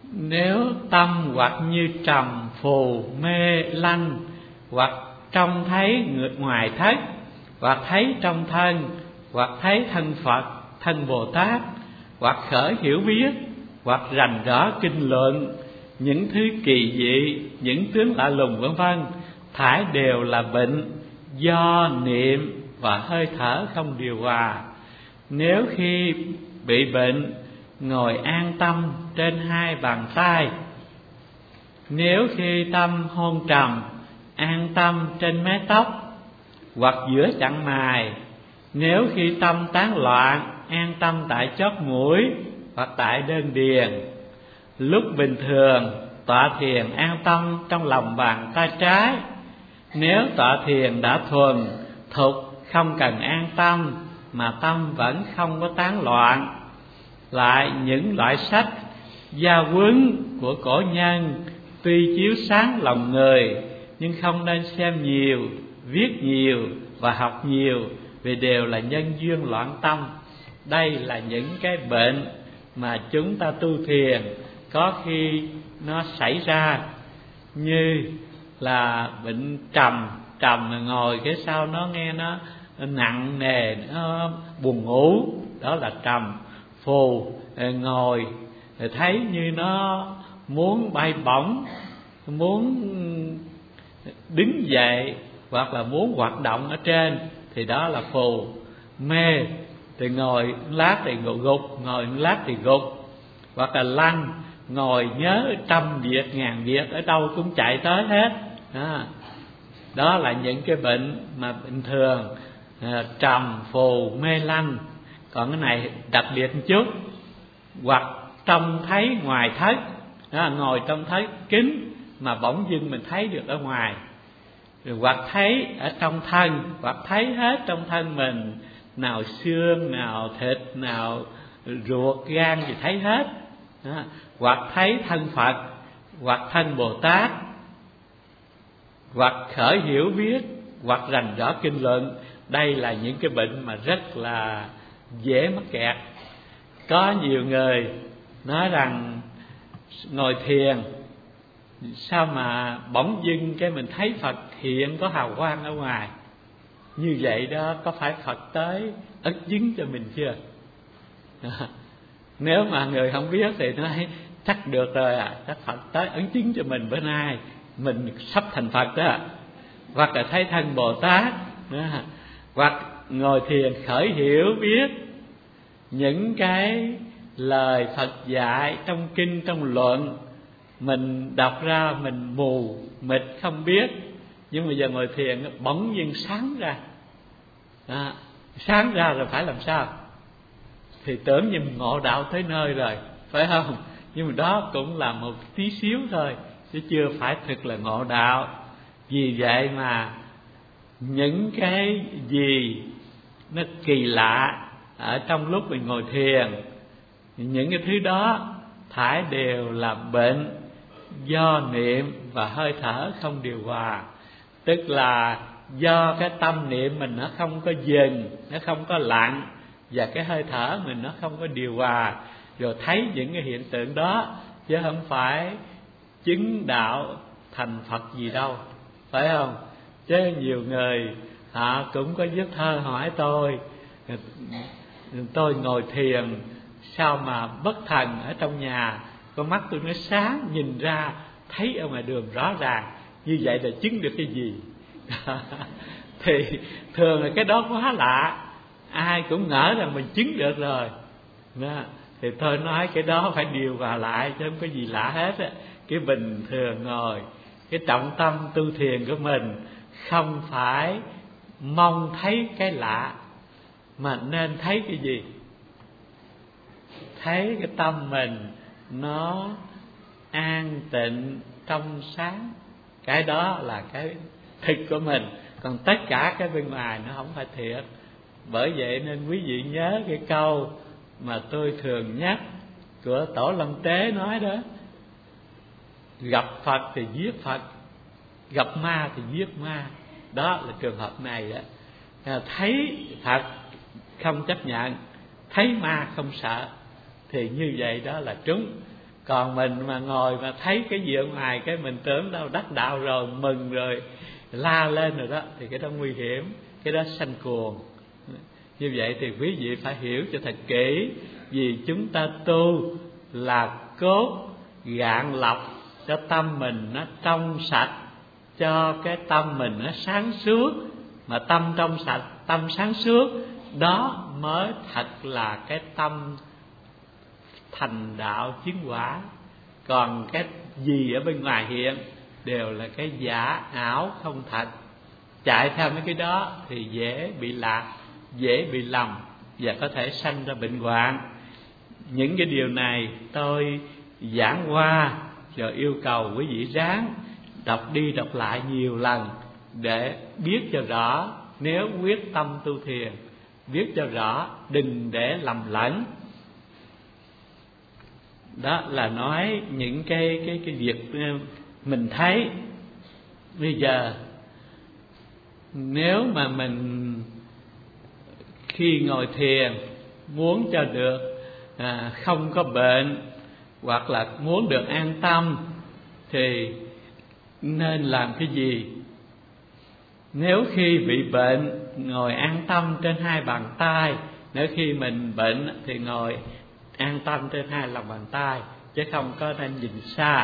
Nếu tâm hoặc như trầm phù mê lanh, hoặc trông thấy ngoài thất, hoặc thấy trong thân, hoặc thấy thân Phật, thân Bồ Tát, hoặc khởi hiểu biết, hoặc rành rõ kinh luận, những thứ kỳ dị, những tướng lạ lùng vân vân, thải đều là bệnh do niệm và hơi thở không điều hòa. Nếu khi bị bệnh, ngồi an tâm trên hai bàn tay. Nếu khi tâm hôn trầm, an tâm trên mái tóc hoặc giữa chặng mày. Nếu khi tâm tán loạn, an tâm tại chóp mũi hoặc tại đơn điền. Lúc bình thường, tọa thiền an tâm trong lòng bàn tay trái. Nếu tọa thiền đã thuần, thục, không cần an tâm, mà tâm vẫn không có tán loạn. Lại những loại sách gia huấn của cổ nhân tuy chiếu sáng lòng người, nhưng không nên xem nhiều, viết nhiều và học nhiều, vì đều là nhân duyên loạn tâm. Đây là những cái bệnh mà chúng ta tu thiền có khi nó xảy ra, như là bệnh trầm ngồi cái sau nó nghe nó nặng nề, nó buồn ngủ, đó là trầm. Phù ngồi thấy như nó muốn bay bổng, muốn đứng dậy hoặc là muốn hoạt động ở trên, thì đó là phù. Mê thì ngồi lát thì gục, ngồi lát thì gục. Hoặc là lanh, ngồi nhớ trăm việc ngàn việc, ở đâu cũng chạy tới hết. Đó là những cái bệnh mà bình thường, trầm, phù, mê lanh. Còn cái này đặc biệt một chút, hoặc trông thấy ngoài thất, ngồi trong thất kín mà bỗng dưng mình thấy được ở ngoài. Rồi hoặc thấy ở trong thân, hoặc thấy hết trong thân mình, nào xương, nào thịt, nào ruột, gan thì thấy hết. Hoặc thấy thân Phật, hoặc thân Bồ Tát, hoặc khởi hiểu biết, hoặc rành rõ kinh luận. Đây là những cái bệnh mà rất là dễ mắc kẹt. Có nhiều người nói rằng ngồi thiền sao mà bỗng dưng cái mình thấy Phật hiện có hào quang ở ngoài. Như vậy đó, có phải Phật tới ấn chứng cho mình chưa? Nếu mà người không biết thì nói chắc được rồi chắc Phật tới ấn chứng cho mình bữa nay mình sắp thành Phật đó. Hoặc là thấy thân Bồ Tát, hoặc ngồi thiền khởi hiểu biết những cái lời Phật dạy trong kinh, trong luận, mình đọc ra mình mù mịt không biết. Nhưng mà giờ ngồi thiền bỗng nhiên sáng ra. Sáng ra rồi phải làm sao? Thì tưởng như mình ngộ đạo tới nơi rồi, phải không? Nhưng mà đó cũng là một tí xíu thôi, chứ chưa phải thực là ngộ đạo. Vì vậy mà những cái gì nó kỳ lạ ở trong lúc mình ngồi thiền, những cái thứ đó thải đều là bệnh do niệm và hơi thở không điều hòa. Tức là do cái tâm niệm mình nó không có dừng, nó không có lặng, và cái hơi thở mình nó không có điều hòa, rồi thấy những cái hiện tượng đó, chứ không phải chứng đạo thành Phật gì đâu, phải không? Chứ nhiều người họ cũng có viết thơ hỏi tôi ngồi thiền sao mà bất thần ở trong nhà, con mắt tôi nó sáng, nhìn ra thấy ở ngoài đường rõ ràng. Như vậy là chứng được cái gì? Thì thường là cái đó quá lạ, ai cũng ngỡ rằng mình chứng được rồi. Thì tôi nói cái đó phải điều hòa lại, chứ không có gì lạ hết á. Cái bình thường ngồi, cái trọng tâm tu thiền của mình không phải mong thấy cái lạ, mà nên thấy cái gì? Thấy cái tâm mình nó an tịnh, trong sáng. Cái đó là cái thực của mình. Còn tất cả cái bên ngoài nó không phải thiệt. Bởi vậy nên quý vị nhớ cái câu mà tôi thường nhắc của Tổ Long Tế nói đó: gặp Phật thì giết Phật, gặp ma thì giết ma. Đó là trường hợp này đó. Thấy Phật không chấp nhận, thấy ma không sợ, thì như vậy đó là trúng. Còn mình mà ngồi mà thấy cái gì ở ngoài, cái mình tưởng đâu đắc đạo rồi, mừng rồi, la lên rồi đó, thì cái đó nguy hiểm, cái đó sanh cuồng. Như vậy thì quý vị phải hiểu cho thật kỹ, vì chúng ta tu là cốt gạn lọc cho tâm mình nó trong sạch, cho cái tâm mình nó sáng suốt. Mà tâm trong sạch, tâm sáng suốt, đó mới thật là cái tâm thành đạo chứng quả. Còn cái gì ở bên ngoài hiện đều là cái giả ảo không thật. Chạy theo mấy cái đó thì dễ bị lạc, dễ bị lầm, và có thể sanh ra bệnh hoạn. Những cái điều này tôi giảng qua, rồi yêu cầu quý vị ráng đọc đi đọc lại nhiều lần để biết cho rõ. Nếu quyết tâm tu thiền, biết cho rõ, đừng để lầm lẫn. Đó là nói những cái việc mình thấy. Bây giờ nếu mà mình khi ngồi thiền muốn cho được không có bệnh, hoặc là muốn được an tâm, thì nên làm cái gì? Nếu khi bị bệnh, ngồi an tâm trên hai bàn tay. Nếu khi mình bệnh thì ngồi an tâm trên hai lòng bàn tay, chứ không có nên nhìn xa.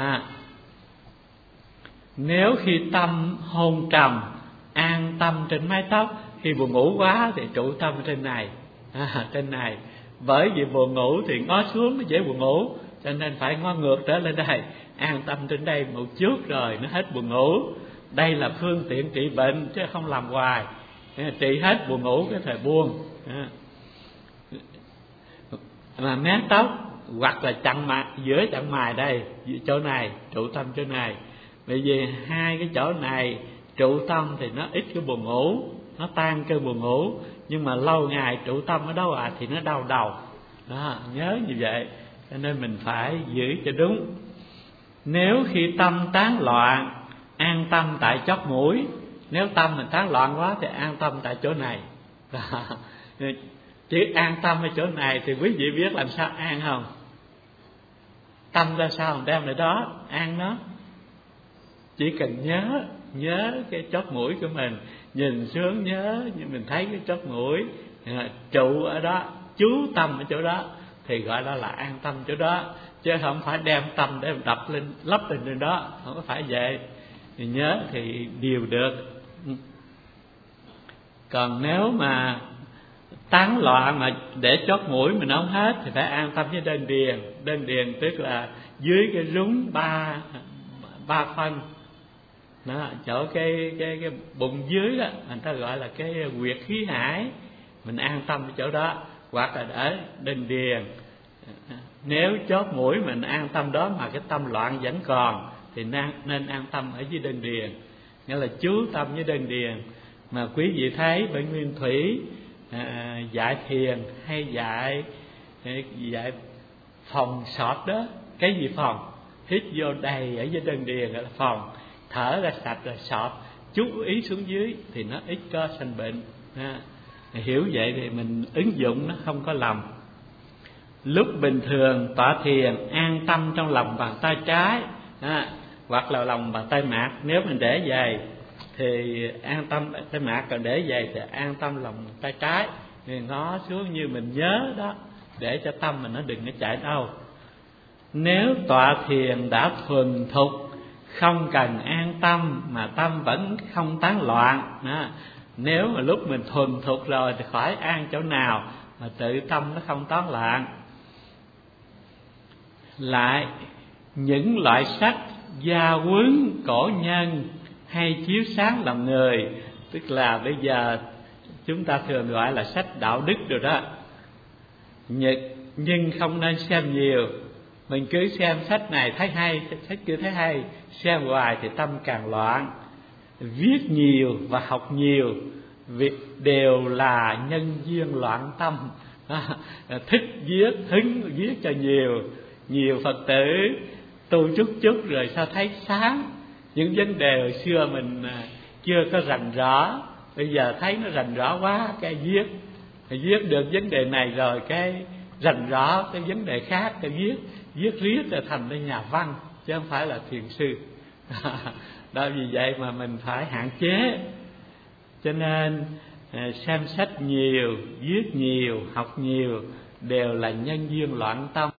Nếu khi tâm hôn trầm, an tâm trên mái tóc. Khi buồn ngủ quá thì trụ tâm trên này, trên này. Bởi vì buồn ngủ thì ngó xuống nó dễ buồn ngủ, cho nên phải ngó ngược trở lên đây, an tâm trên đây một chút rồi nó hết buồn ngủ. Đây là phương tiện trị bệnh, chứ không làm hoài. Trị hết buồn ngủ cái thời buông. Mà mé tóc hoặc là chặn mặt, giữa chặn mày đây, chỗ này trụ tâm chỗ này. Bởi vì hai cái chỗ này trụ tâm thì nó ít cái buồn ngủ, nó tan cơn buồn ngủ. Nhưng mà lâu ngày trụ tâm ở đâu thì nó đau đầu đó, nhớ như vậy. Cho nên mình phải giữ cho đúng. Nếu khi tâm tán loạn, an tâm tại chóp mũi. Nếu tâm mình tán loạn quá thì an tâm tại chỗ này. Chỉ an tâm ở chỗ này thì quý vị biết làm sao an không? Tâm ra sao mình đem lại đó, an nó. Chỉ cần nhớ cái chóp mũi của mình, nhìn xuống nhớ, như mình thấy cái chóp mũi trụ ở đó, chú tâm ở chỗ đó, thì gọi đó là an tâm chỗ đó. Chứ không phải đem tâm để đập lên, lấp lên đó, không có phải vậy. Thì nhớ thì điều được. Còn nếu mà tán loạn mà để chót mũi mình không hết thì phải an tâm với đơn điền. Đơn điền tức là dưới cái rúng ba phân đó, chỗ cái bụng dưới đó, người ta gọi là cái huyệt khí hải. Mình an tâm ở chỗ đó, hoặc là ở đơn điền. Nếu chót mũi mình an tâm đó mà cái tâm loạn vẫn còn thì nên an tâm ở dưới đơn điền, nghĩa là chú tâm với đơn điền. Mà quý vị thấy bên Nguyên Thủy dạy thiền hay dạy phòng sọt đó. Cái gì phòng? Hít vô đầy ở dưới đơn điền là phòng, thở ra sạch là sọt. Chú ý xuống dưới thì nó ít có sanh bệnh. Hiểu vậy thì mình ứng dụng nó không có lầm. Lúc bình thường tọa thiền an tâm trong lòng bàn tay trái, hoặc là lòng bàn tay mạt. Nếu mình để vậy thì an tâm tay mạt, còn để vậy thì an tâm lòng tay trái. Thì ngó xuống như mình nhớ đó, để cho tâm mình nó đừng có chạy đâu. Nếu tọa thiền đã thuần thục, không cần an tâm mà tâm vẫn không tán loạn đó. Nếu mà lúc mình thuần thục rồi thì khỏi an chỗ nào mà tự tâm nó không tán loạn. Lại những loại sách gia huấn cổ nhân hay chiếu sáng lòng người, tức là bây giờ chúng ta thường gọi là sách đạo đức rồi đó, nhưng không nên xem nhiều. Mình cứ xem sách này thấy hay, sách kia thấy hay, xem hoài thì tâm càng loạn. Viết nhiều và học nhiều việc đều là nhân duyên loạn tâm. Thích viết, hứng viết cho nhiều Phật tử tu chút rồi sao thấy sáng. Những vấn đề hồi xưa mình chưa có rành rõ, bây giờ thấy nó rành rõ quá, cái viết được vấn đề này rồi cái rành rõ cái vấn đề khác để viết riết để thành cái nhà văn, chứ không phải là thiền sư. Đó, vì vậy mà mình phải hạn chế. Cho nên xem sách nhiều, viết nhiều, học nhiều đều là nhân duyên loạn tâm.